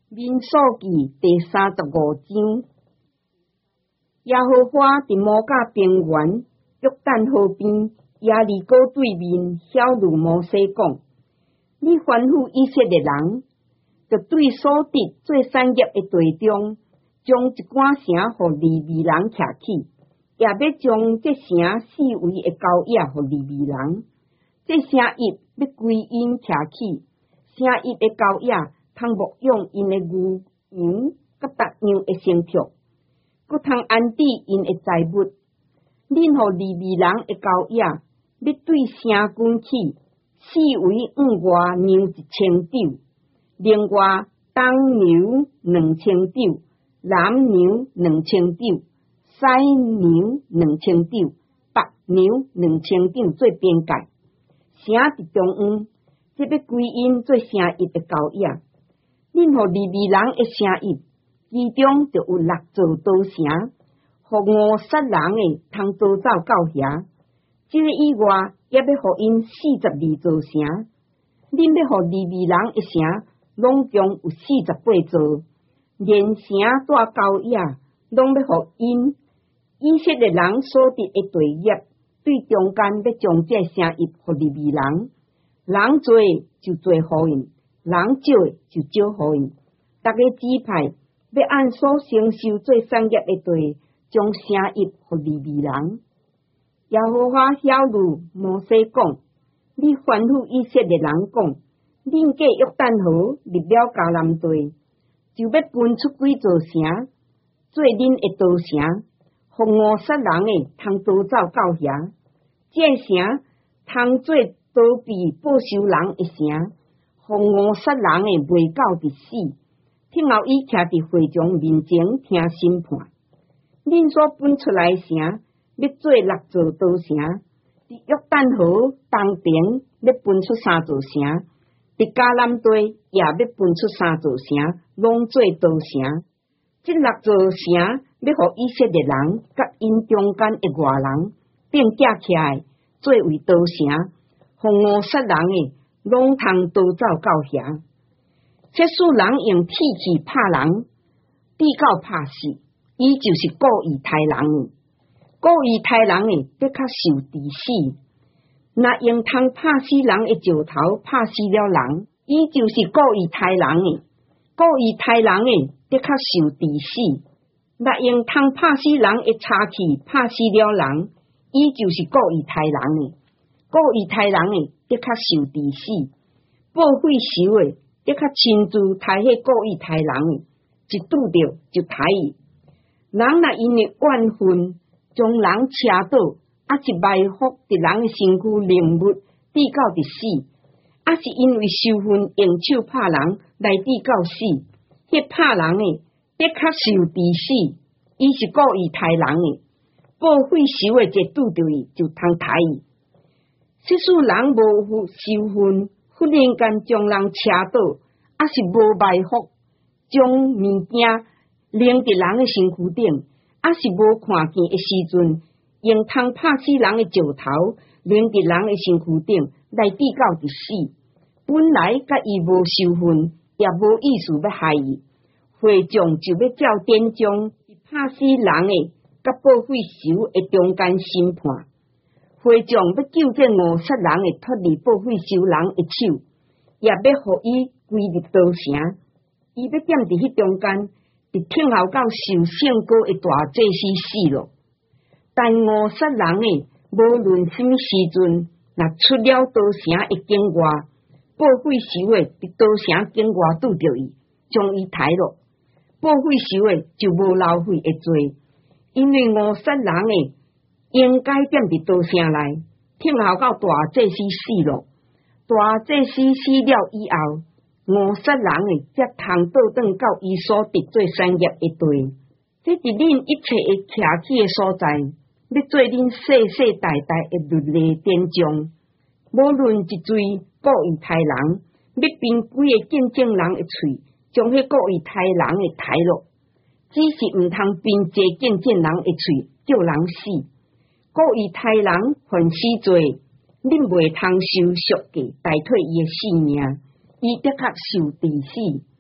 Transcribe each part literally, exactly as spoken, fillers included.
民数记第三十五章，耶和华伫摩甲平原约旦河边耶利哥对面晓諭摩西讲：你吩咐以色列人，就对所得做产业的地中，将一寡城互利未人徛起，也要将这城四围的郊野互利未人。这城邑要归因徛起，城邑的郊野通牧养因的牛羊，甲逐样的牲畜，佮通安置因的财物。恁互利未人的郊野，要对城滚起，四围五外牛一千丢，另外东牛两千丢，南牛两千丢，西牛两千丢，北牛两千丢做边界。城伫中央，这要归因做城邑的郊野。恁互利未人的城邑，其中就有六座岛城，互五煞人的通逃走到遐。这个以外，也要互因四十二座城。恁要互利未人的城，拢共有四十八座，连城带郊野，拢要互因。以色列人所得的地业，对中间要将这城邑互利未人，人多就多互因。人少就少互因，逐个支派要按所承受做产业的地，将城邑互利未人。耶和华晓諭摩西讲：你吩咐以色列人讲，恁过约旦河入了迦南地，就要分出几座城，做恁的岛城，互五煞人的通逃走到遐。这城通做逃避报仇人的城。互五煞人诶袂到伫死，听候伊徛伫会场面前听审判。恁所分出来城，要做六座岛城，伫约旦河东边要分出三座城，伫迦南地也要分出三座城，拢做岛城。这六座城要互以色列人甲因中间的外人并架起来，作为岛城，互五煞人诶。拢通逃走到遐。这数人用铁器拍人，逼到拍死，伊就是故意杀人。故意杀人的，得较受治死。若用通拍死人的石头拍死了人，伊就是故意杀人的。故意杀人的，得较受治死。若用通拍死人的叉器拍死了人，伊就是故意杀人的。故意杀人的。得较受治死，报废仇的，得较亲自杀迄故意杀人的，一拄着就杀伊。人若因为怨恨，将人车倒，还是埋伏伫人的身躯灵物，致到伫死，还是因为受恨用手拍人来致到死，迄拍人的得较受治死，伊是故意杀人的，报废仇的一拄着伊就通杀伊。即使人无受恨，忽然间将人车倒，还是无埋伏，将物件扔伫人的身躯顶，还是无看见的时阵，用通拍死人的石头扔伫人的身躯顶，来致到伫死。本来甲伊无受恨，也无意思要害伊，会众就要照典章，拍死人的甲报废仇的中间审判。会众要救这五煞人会脱离报废仇人的手，也要互伊归入岛城。伊要踮伫迄中间，伫听候到受圣果的大祭司死咯。但五煞人的无论什么时阵，若出了岛城的境外，报废仇的伫岛城境外拄着伊，将伊杀落。报废仇的就无流血的罪，因为五煞人的。应该踮伫岛城内，听候到大祭司死咯。大祭司死了以后，五煞人诶才通倒转到伊所得做产业的地。这是恁一切会徛起的所在，要做恁世世代代的律例典章。无论一罪故意杀人，要凭几个见证人的喙，将迄故意杀人的杀落。只是毋通凭这见证人的喙，叫人死。故意杀人犯死罪，恁袂通受赎价代替伊的性命，伊得较受治死。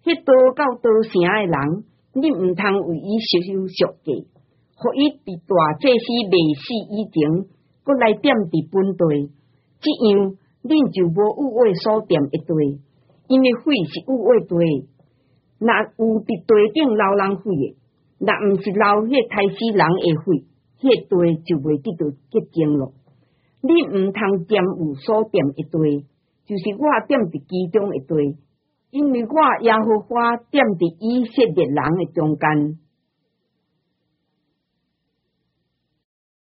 迄刀到刀城诶人，你毋通为伊收赎价，互伊伫大祭司未死以前，搁来踮伫本地，这样恁就无有话所踮一地，因为血是有话地，若有伫地顶流人血诶，若毋是流迄杀死人诶血，迄地就袂得到洁净咯。你毋通踮有所踮一地，就是我踮伫其中一地，因为我耶和华踮伫以色列人诶中间。